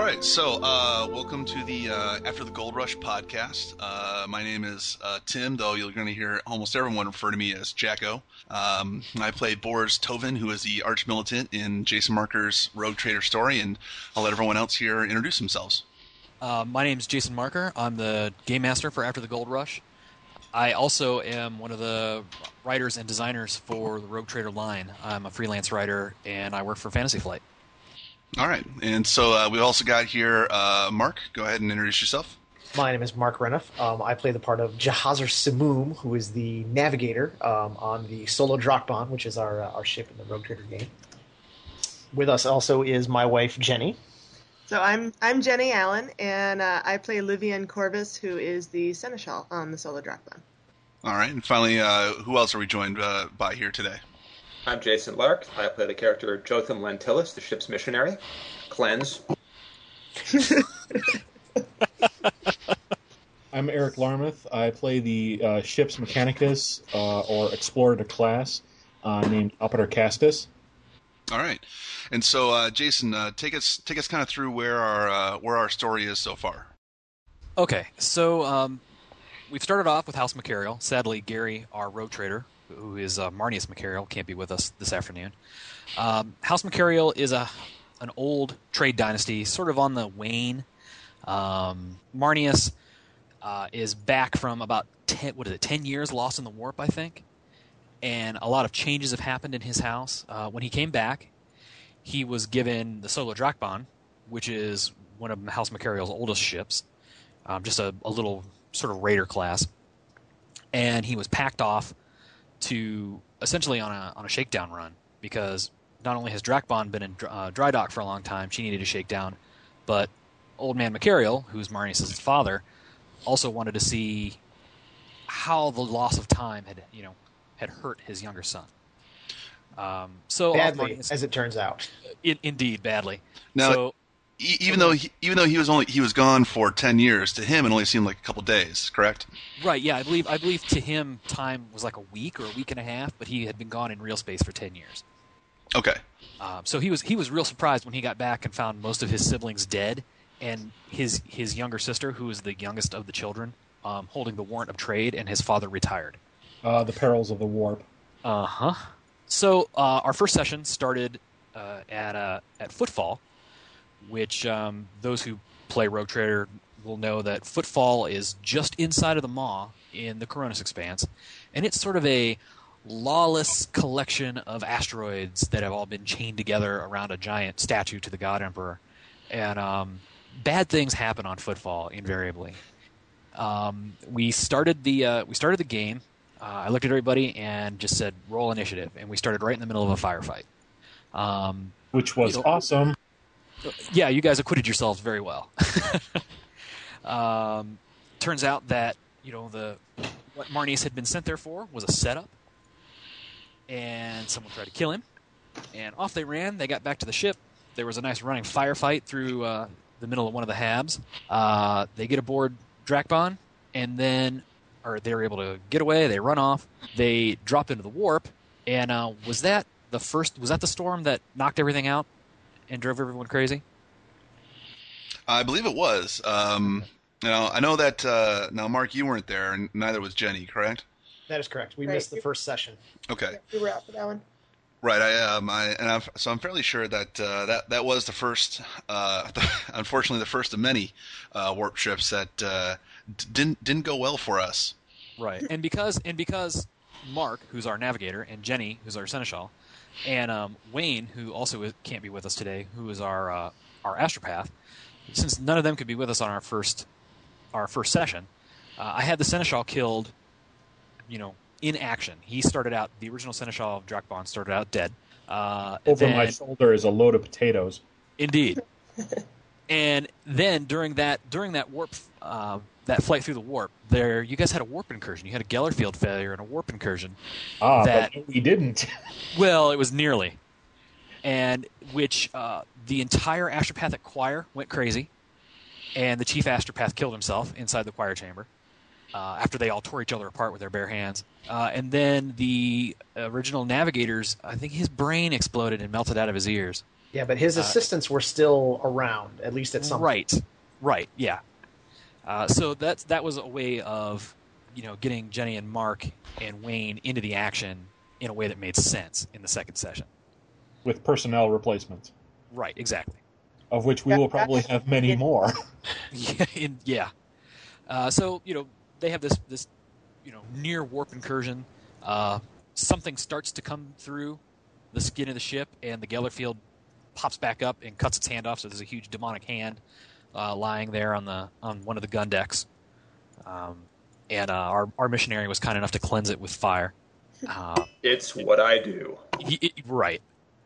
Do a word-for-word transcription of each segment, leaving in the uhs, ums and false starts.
right, so uh, welcome to the uh, After the Gold Rush podcast. Uh, my name is uh, Tim, though you're going to hear almost everyone refer to me as Jacko. Um, I play Boris Tovin, who is the arch-militant in Jason Marker's Rogue Trader story, and I'll let everyone else here introduce themselves. Uh, my name is Jason Marker. I'm the Game Master for After the Gold Rush. I also am one of the writers and designers for the Rogue Trader line. I'm a freelance writer, and I work for Fantasy Flight. All right, and so uh, we also got here uh, Mark. Go ahead and introduce yourself. My name is Mark Reniff. Um, I play the part of Jahazer Samum, who is the navigator um, on the Solo Drakban, which is our uh, our ship in the Rogue Trader game. With us also is my wife, Jenny. So I'm I'm Jenny Allen, and uh, I play Livian Corvus, who is the Seneschal on the Solo Drakban. All right, and finally, uh, who else are we joined uh, by here today? I'm Jason Lark. I play the character Jotham Lentillus, the ship's missionary. Cleanse. I'm Eric Larmuth. I play the uh, ship's mechanicus, uh, or explorer to class, uh, named Operator Castus. All right, and so uh, Jason, uh, take us take us kind of through where our uh, where our story is so far. Okay, so um, we've started off with House Macariel. Sadly, Gary, our Rogue Trader, who is uh, Marneus Macariel, can't be with us this afternoon. Um, House Macariel is a an old trade dynasty, sort of on the wane. Um, Marneus uh, is back from about ten, what is it, ten years lost in the warp, I think. And a lot of changes have happened in his house. Uh, when he came back, he was given the Solo Drakban, which is one of House Macariel's oldest ships, um, just a, a little sort of raider class. And he was packed off to essentially on a on a shakedown run, because not only has Drakban been in uh, dry dock for a long time, she needed a shakedown, but Old Man Macariel, who's Marneus' father, also wanted to see how the loss of time had, you know, had hurt his younger son. Um, so badly, Marneus, as it turns out. In, indeed, badly. Now, so, e- even though he, even though he was only he was gone for ten years, to him it only seemed like a couple days. Correct? Right. Yeah, I believe I believe to him time was like a week or a week and a half, but he had been gone in real space for ten years. Okay. Um, so he was he was real surprised when he got back and found most of his siblings dead, and his his younger sister, who was the youngest of the children, um, holding the warrant of trade, and his father retired. Uh, the perils of the warp. Uh huh. So uh, our first session started uh, at uh, at Footfall, which um, those who play Rogue Trader will know that Footfall is just inside of the Maw in the Coronis Expanse, and it's sort of a lawless collection of asteroids that have all been chained together around a giant statue to the God Emperor, and um, bad things happen on Footfall invariably. Um, we started the uh, we started the game. Uh, I looked at everybody and just said, roll initiative. And we started right in the middle of a firefight. Um, Which was you know, awesome. Yeah, you guys acquitted yourselves very well. um, turns out that, you know, the what Marneus had been sent there for was a setup. And someone tried to kill him. And off they ran. They got back to the ship. There was a nice running firefight through uh, the middle of one of the habs. Uh, they get aboard Drakban, and then... or they were able to get away. They run off. They dropped into the warp, and uh, was that the first? Was that the storm that knocked everything out and drove everyone crazy? I believe it was. Um, you know, I know that. Uh, now, Mark, you weren't there, and neither was Jenny. Correct? That is correct. We Right. missed the first session. Okay. We were out for that one. Right. I um. I and I've, so I'm fairly sure that uh, that that was the first. Uh, unfortunately, the first of many uh, warp trips that uh, d- didn't didn't go well for us. Right. And because and because Mark, who's our navigator, and Jenny, who's our seneschal, and um, Wayne, who also is, can't be with us today, who is our uh, our astropath, since none of them could be with us on our first our first session, uh, I had the seneschal killed, you know, in action. He started out, the original seneschal of Drakban started out dead. Uh, Over then, my shoulder is a load of potatoes. Indeed. And then during that during that warp uh, that flight through the warp, there you guys had a warp incursion. You had a Geller field failure and a warp incursion. Ah, that, but we didn't. Well, it was nearly, and which uh, the entire astropathic choir went crazy, and the chief astropath killed himself inside the choir chamber uh, after they all tore each other apart with their bare hands. Uh, and then the original navigator's, I think his brain exploded and melted out of his ears. Yeah, but his Uh, assistants were still around, at least at some Right, right, yeah. Uh, so that that was a way of, you know, getting Jenny and Mark and Wayne into the action in a way that made sense in the second session. with personnel replacements, Right, exactly. of which we Yeah, will probably that's- have many more. Yeah, in, yeah. Uh, so you know they have this this you know near warp incursion. Uh, something starts to come through the skin of the ship, and the Gellerfield pops back up and cuts its hand off. So there's a huge demonic hand uh, lying there on the on one of the gun decks. Um, and uh, our our missionary was kind enough to cleanse it with fire. Uh, It's what I do. y- y- right.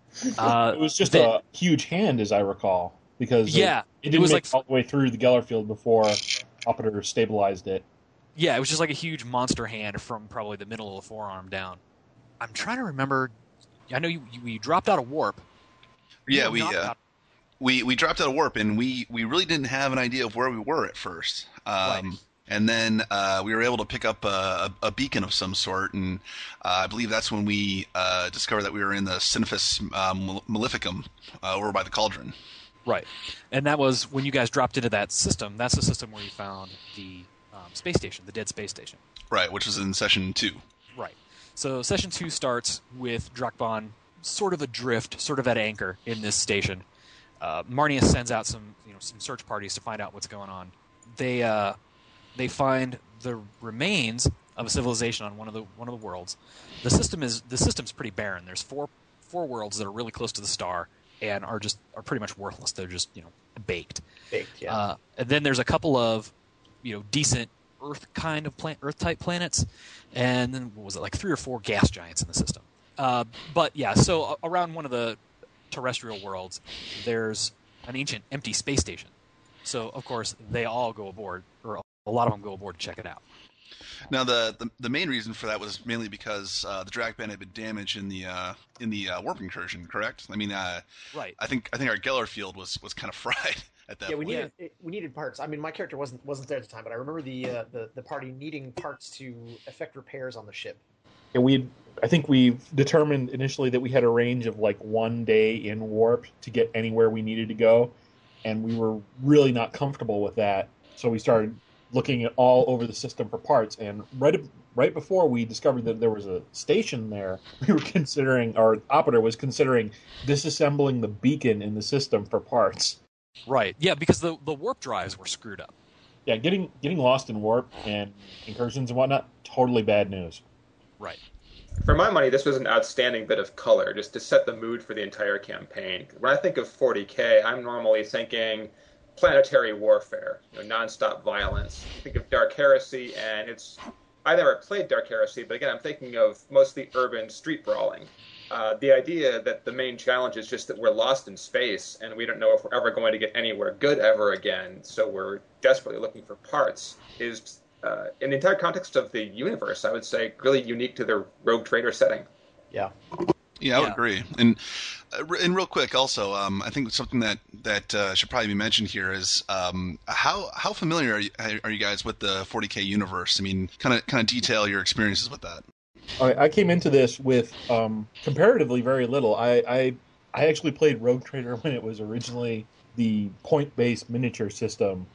Uh, It was just the- a huge hand, as I recall, because Yeah, it, it it didn't was make like- it all the way through the Gellerfield before Operator stabilized it. Yeah, it was just like a huge monster hand from probably the middle of the forearm down. I'm trying to remember. I know you you, you dropped out of warp. Yeah, You we knocked uh, out- we we dropped out of warp, and we we really didn't have an idea of where we were at first. Um, Right. And then uh, we were able to pick up a, a, a beacon of some sort, and uh, I believe that's when we uh, discovered that we were in the Cinephus um, Maleficum uh, over by the Cauldron. Right, and that was when you guys dropped into that system. That's the system where you found the um, space station, the dead space station. Right, which was in session two. Right. So session two starts with Drakbon sort of adrift, sort of at anchor in this station. Uh, Marnius sends out some, you know, some search parties to find out what's going on. They uh, they find the remains of a civilization on one of the one of the worlds. The system is the system's pretty barren. There's four four worlds that are really close to the star and are just are pretty much worthless. They're just, you know, baked. baked. Yeah. Uh, and then there's a couple of, you know, decent Earth kind of plant, Earth type planets, and then what was it, like three or four gas giants in the system. Uh, but yeah, so a- around one of the terrestrial worlds, there's an ancient empty space station. So of course they all go aboard, or a lot of them go aboard to check it out. Now, the, the the main reason for that was mainly because uh, the drag band had been damaged in the uh, in the uh, warp incursion. Correct? I mean, uh, Right. I think I think our Geller field was, was kind of fried at that yeah, we point. needed it, we needed parts. I mean, my character wasn't wasn't there at the time, but I remember the uh, the the party needing parts to effect repairs on the ship. And we, I think we determined initially that we had a range of like one day in warp to get anywhere we needed to go, and we were really not comfortable with that. So we started looking at all over the system for parts, and right right before we discovered that there was a station there, we were considering, our operator was considering disassembling the beacon in the system for parts. Right. Yeah, because the the warp drives were screwed up. Yeah, getting getting lost in warp and incursions and whatnot, totally bad news. Right. For my money, this was an outstanding bit of color, just to set the mood for the entire campaign. When I think of forty K, I'm normally thinking planetary warfare, you know, nonstop violence. I think of Dark Heresy, and it's... I never played Dark Heresy, but again, I'm thinking of mostly urban street brawling. Uh, the idea that the main challenge is just that we're lost in space, and we don't know if we're ever going to get anywhere good ever again, so we're desperately looking for parts, is... Uh, in the entire context of the universe, I would say really unique to the Rogue Trader setting. Yeah. Yeah, I would Yeah. agree. And uh, and real quick, also, um, I think something that that uh, should probably be mentioned here is um, how how familiar are you, are you guys with the forty K universe? I mean, kind of kind of detail your experiences with that. I, I came into this with um, comparatively very little. I, I I actually played Rogue Trader when it was originally the point-based miniature system,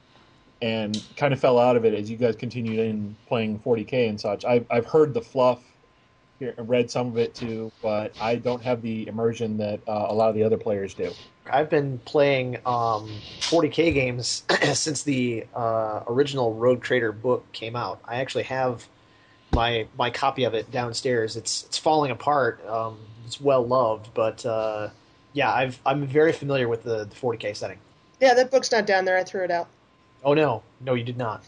and kind of fell out of it as you guys continued in playing forty K and such. I've I've heard the fluff, here, read some of it too, but I don't have the immersion that uh, a lot of the other players do. I've been playing um, forty K games since the uh, original Rogue Trader book came out. I actually have my my copy of it downstairs. It's it's falling apart. Um, it's well loved, but uh, yeah, I've I'm very familiar with the, the forty K setting. Yeah, that book's not down there. I threw it out. Oh no, no, you did not.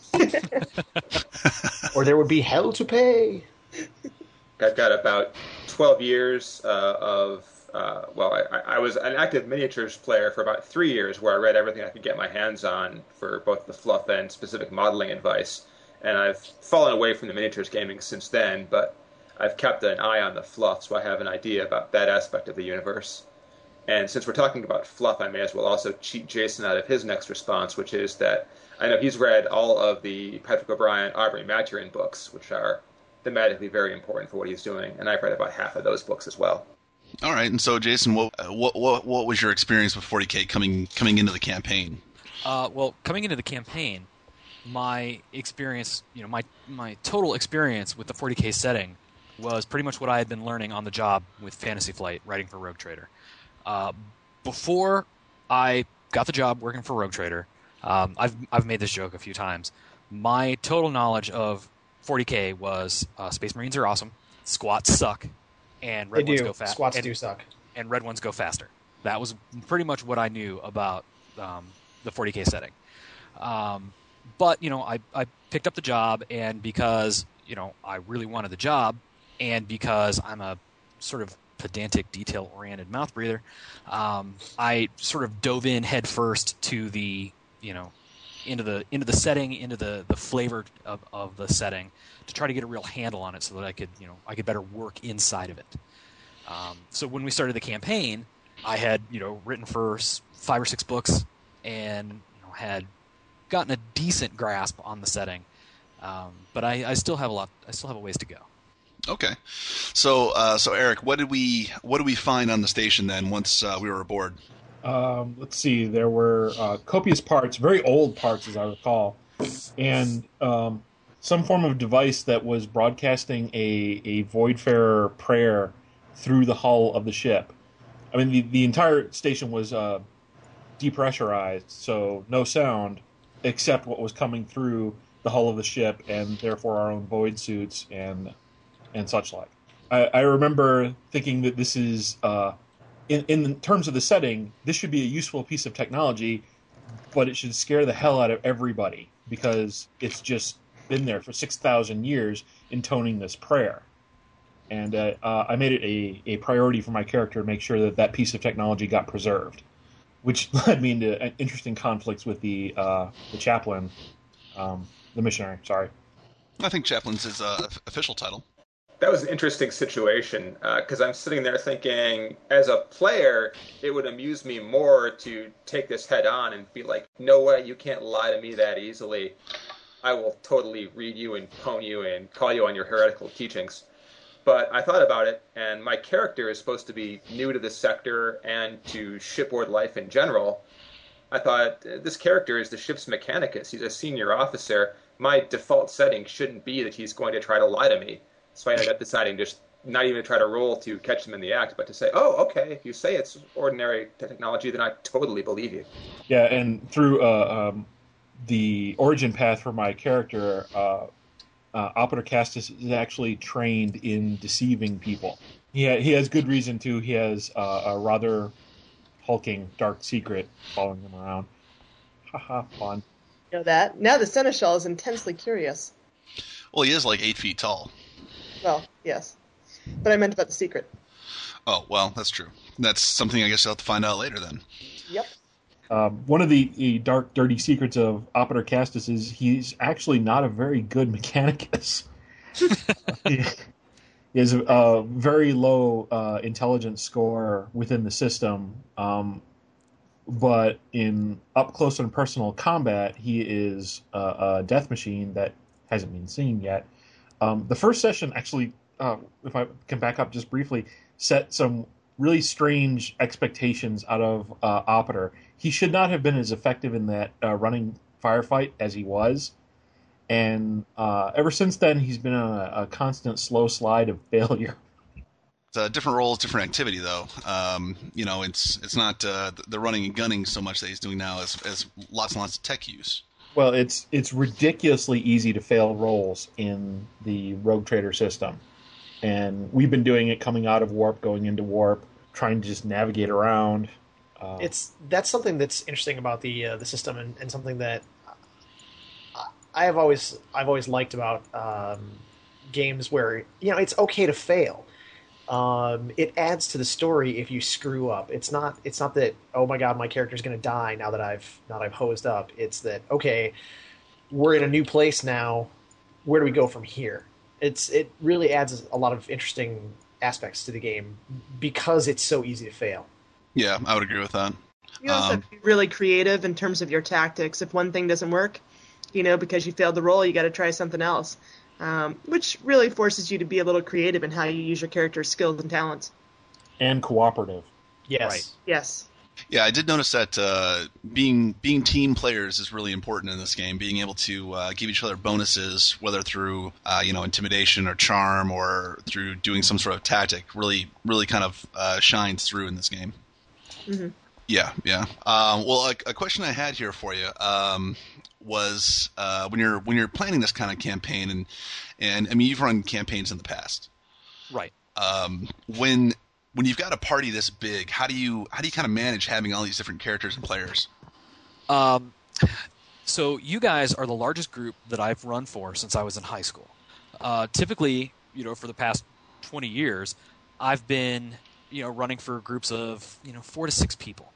Or there would be hell to pay. I've got about twelve years uh, of, uh, well, I, I was an active miniatures player for about three years where I read everything I could get my hands on for both the fluff and specific modeling advice. And I've fallen away from the miniatures gaming since then, but I've kept an eye on the fluff, so I have an idea about that aspect of the universe. And since we're talking about fluff, I may as well also cheat Jason out of his next response, which is that I know he's read all of the Patrick O'Brien, Aubrey Maturin books, which are thematically very important for what he's doing, and I've read about half of those books as well. All right, and so Jason, what what what, what was your experience with forty K coming coming into the campaign? Uh, well, coming into the campaign, my experience, you know, my my total experience with the forty K setting was pretty much what I had been learning on the job with Fantasy Flight, writing for Rogue Trader. Uh, before I got the job working for Rogue Trader, um, I've I've made this joke a few times. My total knowledge of forty K was uh, Space Marines are awesome, squats suck, and red They ones do. go fast. Squats and, do suck. and red ones go faster. That was pretty much what I knew about um, the forty K setting. Um, but, you know, I, I picked up the job, and because, you know, I really wanted the job, and because I'm a sort of pedantic, detail-oriented mouth breather, um, I sort of dove in head first to the, you know, into the into the setting, into the, the flavor of, of the setting, to try to get a real handle on it so that I could, you know, I could better work inside of it. Um, so when we started the campaign, I had, you know, written for five or six books, and you know, had gotten a decent grasp on the setting, um, but I, I still have a lot. I still have a ways to go. Okay, so uh, so Eric, what did we what did we find on the station then once uh, we were aboard? Um, let's see. There were uh, copious parts, very old parts, as I recall, and um, some form of device that was broadcasting a a Voidfarer prayer through the hull of the ship. I mean, the, the entire station was uh, depressurized, so no sound except what was coming through the hull of the ship, and therefore our own void suits and and such like. I, I remember thinking that this is, uh, in, in terms of the setting, this should be a useful piece of technology, but it should scare the hell out of everybody because it's just been there for six thousand years intoning this prayer. And uh, uh, I made it a, a priority for my character to make sure that that piece of technology got preserved, which led me into interesting conflicts with the uh, the chaplain, um, the missionary, sorry. I think chaplain's his uh, official title. That was an interesting situation because uh, I'm sitting there thinking, as a player, it would amuse me more to take this head on and be like, no way, you can't lie to me that easily. I will totally read you and pwn you and call you on your heretical teachings. But I thought about it, and my character is supposed to be new to this sector and to shipboard life in general. I thought, this character is the ship's mechanicus. He's a senior officer. My default setting shouldn't be that he's going to try to lie to me. So I ended up deciding just not even to try to roll to catch him in the act, but to say, oh, okay, if you say it's ordinary technology, then I totally believe you. Yeah, and through uh, um, the origin path for my character, uh, uh, Operator Castus is actually trained in deceiving people. He, ha- he has good reason to. He has uh, a rather hulking dark secret following him around. Haha, fun. You know that? Now the Seneschal is intensely curious. Well, he is like eight feet tall. Well, yes. But I meant about the secret. Oh, well, that's true. That's something I guess you'll have to find out later then. Yep. Um, one of the, the dark, dirty secrets of Operator Castus is he's actually not a very good mechanicus. he, he has a, a very low uh, intelligence score within the system, um, but in up close and personal combat, he is a, a death machine that hasn't been seen yet. Um, the first session actually, uh, if I can back up just briefly, set some really strange expectations out of uh, Operator. He should not have been as effective in that uh, running firefight as he was. And uh, ever since then, he's been on a, a constant slow slide of failure. It's a different role, different activity, though. Um, you know, it's it's not uh, the running and gunning so much that he's doing now as, as lots and lots of tech use. Well, it's it's ridiculously easy to fail rolls in the Rogue Trader system. And we've been doing it coming out of Warp, going into Warp, trying to just navigate around. Uh, It's that's something that's interesting about the uh, the system, and, and something that I have always I've always liked about um, games where you know it's okay to fail. Um, it adds to the story if you screw up. It's not it's not that, oh my god, my character's going to die now that I've now that I've hosed up. It's that, okay, we're in a new place now. Where do we go from here? It's it really adds a lot of interesting aspects to the game because it's so easy to fail. Yeah, I would agree with that. You also Um, have to be really creative in terms of your tactics. If one thing doesn't work, you know, because you failed the roll, you got to try something else, um, which really forces you to be a little creative in how you use your character's skills and talents. And cooperative. Yes. Right. Yes. Yeah, I did notice that uh, being being team players is really important in this game. Being able to uh, give each other bonuses, whether through uh, you know intimidation or charm or through doing some sort of tactic, really really kind of uh, shines through in this game. Mm-hmm. Yeah, yeah. Um, well, a, a question I had here for you um, was uh, when you're when you're planning this kind of campaign, and and I mean you've run campaigns in the past, Right. um, when when you've got a party this big, how do you how do you kind of manage having all these different characters and players? Um, so you guys are the largest group that I've run for since I was in high school. Uh, typically, you know, for the past twenty years, I've been, you know, running for groups of, you know, four to six people.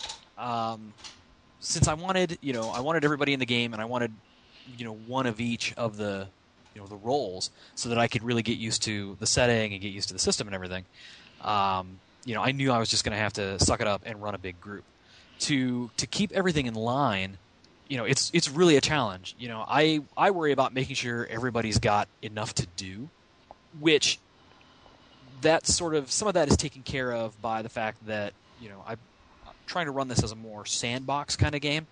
Um, since I wanted, you know, I wanted everybody in the game, and I wanted, you know, one of each of the, you know, the roles, so that I could really get used to the setting and get used to the system and everything. Um, you know, I knew I was just going to have to suck it up and run a big group. To to keep everything in line, you know, it's it's really a challenge. You know, I I worry about making sure everybody's got enough to do, which that sort of some of that is taken care of by the fact that, you know, I, I'm trying to run this as a more sandbox kind of game,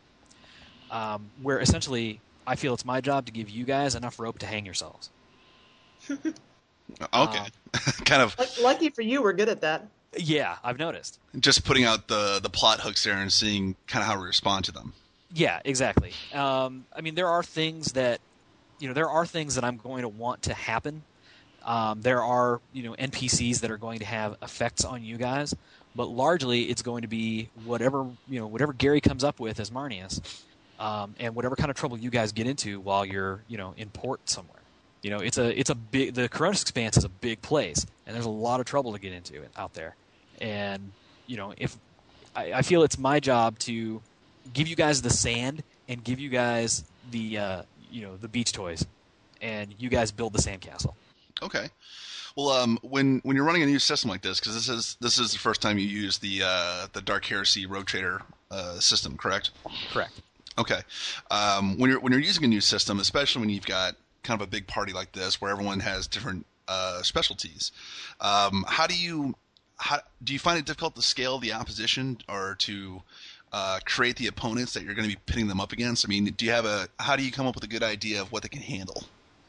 um, where essentially I feel it's my job to give you guys enough rope to hang yourselves. Okay, Um, kind of Luck- Lucky for you, we're good at that. Yeah, I've noticed. just putting out the the plot hooks there and seeing kind of how we respond to them. Yeah, exactly. Um, I mean, there are things that, you know, there are things that I'm going to want to happen. Um, there are, you know, N P Cs that are going to have effects on you guys, but largely it's going to be whatever, you know, whatever Gary comes up with as Marnius, um, and whatever kind of trouble you guys get into while you're, you know, in port somewhere. You know, it's a it's a big the Coronis Expanse is a big place, and there's a lot of trouble to get into out there. And you know, if I, I feel it's my job to give you guys the sand and give you guys the uh, you know the beach toys, and you guys build the sandcastle. Okay. Well, um, when when you're running a new system like this, because this is this is the first time you use the uh, the Dark Heresy Rogue Trader uh, system, correct? Correct. Okay. Um, when you're when you're using a new system, especially when you've got kind of a big party like this, where everyone has different uh, specialties, um, how do you how do you find it difficult to scale the opposition or to uh, create the opponents that you're going to be pitting them up against? I mean, do you have a how do you come up with a good idea of what they can handle?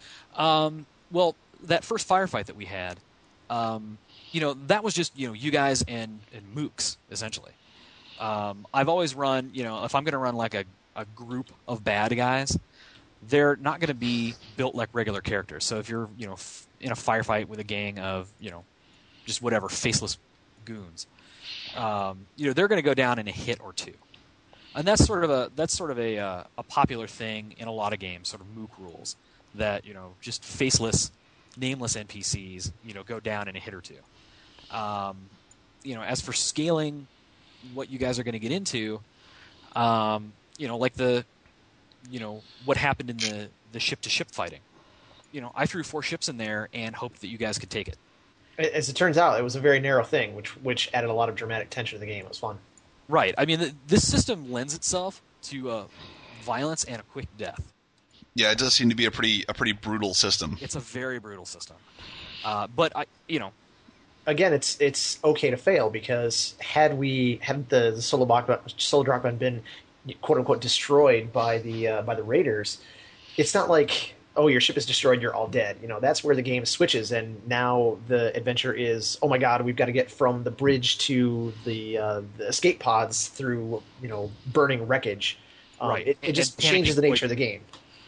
Um, well, that first firefight that we had, um, you know, that was just, you know, you guys and, and mooks, essentially. Um, I've always run, you know, if I'm going to run like a, a group of bad guys, they're not going to be built like regular characters. So if you're, you know, f- in a firefight with a gang of, you know, just whatever, faceless goons, um, you know, they're going to go down in a hit or two. And that's sort of a, that's sort of a, uh, a popular thing in a lot of games, sort of mook rules, that, you know, just faceless, nameless N P Cs, you know, go down in a hit or two. Um, you know, as for scaling what you guys are going to get into, um, you know, like the, you know, what happened in the, the ship-to-ship fighting. You know, I threw four ships in there and hoped that you guys could take it. As it turns out, it was a very narrow thing, which which added a lot of dramatic tension to the game. It was fun. Right. I mean, th- this system lends itself to uh, violence and a quick death. Yeah, it does seem to be a pretty a pretty brutal system. It's a very brutal system. Uh, but I, you know, Again, it's it's okay to fail because had we had the, the solo Drakban, solo Drakban been quote unquote destroyed by the uh, by the raiders, it's not like, oh, your ship is destroyed, you're all dead. You know, that's where the game switches, and now the adventure is, oh my god, we've got to get from the bridge to the uh, the escape pods through, you know, burning wreckage. Um, Right. It, it And- just and panicking changes the nature quick. of the game.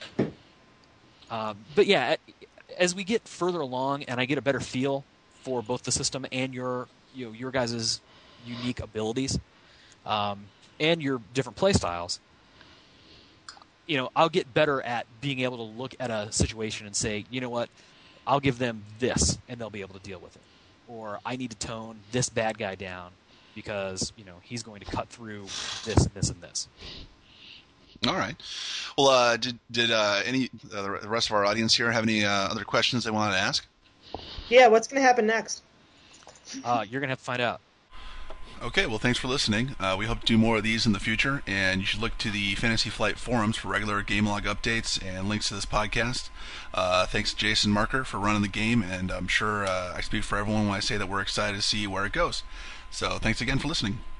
Um, but yeah, as we get further along and I get a better feel for both the system and your, you know, your guys' unique abilities, um, and your different play styles, you know, I'll get better at being able to look at a situation and say, you know what, I'll give them this and they'll be able to deal with it. Or I need to tone this bad guy down because, you know, he's going to cut through this and this and this. All right. Well, uh, did did uh, any uh, the rest of our audience here have any uh, other questions they wanted to ask? Yeah, what's going to happen next? Uh, you're going to have to find out. Okay, well, thanks for listening. Uh, we hope to do more of these in the future, and you should look to the Fantasy Flight forums for regular game log updates and links to this podcast. Uh, thanks to Jason Marker for running the game, and I'm sure uh, I speak for everyone when I say that we're excited to see where it goes. So thanks again for listening.